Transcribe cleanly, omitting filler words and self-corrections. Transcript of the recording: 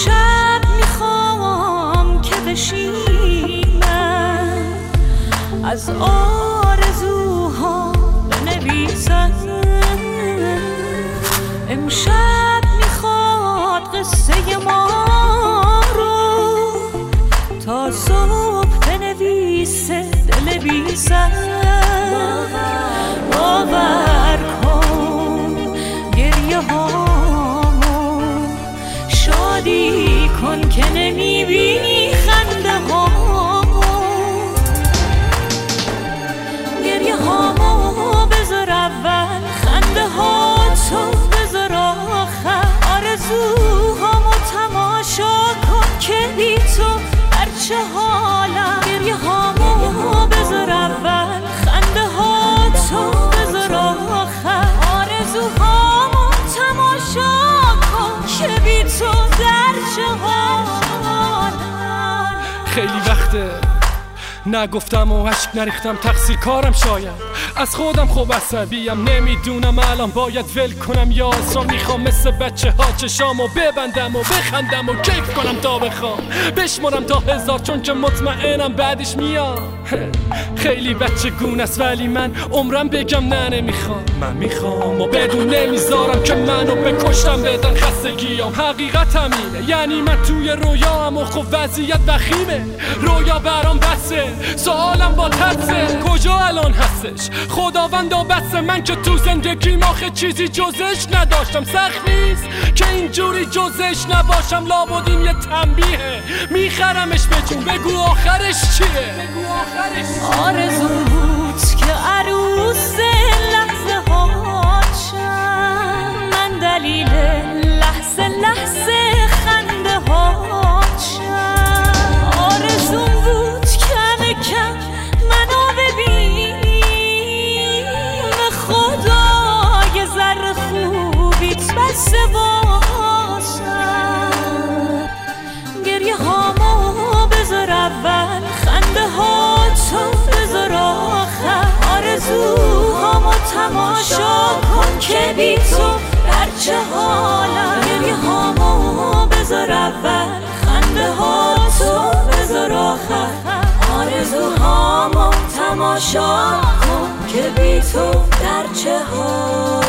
امشب میخوام که بشینم از آرزوها بنویسم. امشب میخواد قصه ما رو تا صبح بنویسه دل بی سر. باور کن گریه هامو شادی کن که نمیبینی خنده هامو. گریه هامو بذار اول، خنده هاتو بذار آخر. آرزوهامو تماشا کن که بی تو در چه حالم. گریه هامو بذار اول، خنده هاتو بذار آخر. آرزوهامو تماشا کن که بی تو در چه حالم. خیلی وقته نگفتم و عشق نریختم، تقصیر کارم شاید از خودم. خوب عصبیم نمیدونم الان باید ول کنم یا اصرا میخوام مثل بچه ها چشامو ببندم و بخندم و کیف کنم تا بخوام بشمارم تا 1000 چون که مطمئنم بعدش میام. خیلی بچه گونه است ولی من عمرم بگم نه نمیخوام. من میخوام و بدون نمیذارم که منو بکشتم بدن خستگیام. حقیقت همینه یعنی من توی رویام و خب وضعیت وخیمه. رویا برام بسه سوالم با ترسه کجا الان هستش خداوندا. بس من که تو زندگیم آخه چیزی جزش نداشتم. سخت نیست که اینجوری جزش نباشم. لابد این یه تنبیهه میخرمش به جون. بگو آخرش چیه؟ آرزو بود که عروس لحظه هاتشم. من دلیل لحظه لحظه خنده هاتشم. آرزو بود کم کم منو ببین. خدا یه ذره خوبیت بسه واسم. گریه هامو بذار اول، خنده هاتو بذار آخر. آرزوهامو تماشا کن که بی تو در چه حالم. گریه هامو بذار اول، خنده هاتو بذار آخر. آرزوهامو تماشا کن که بی تو در چه حالم.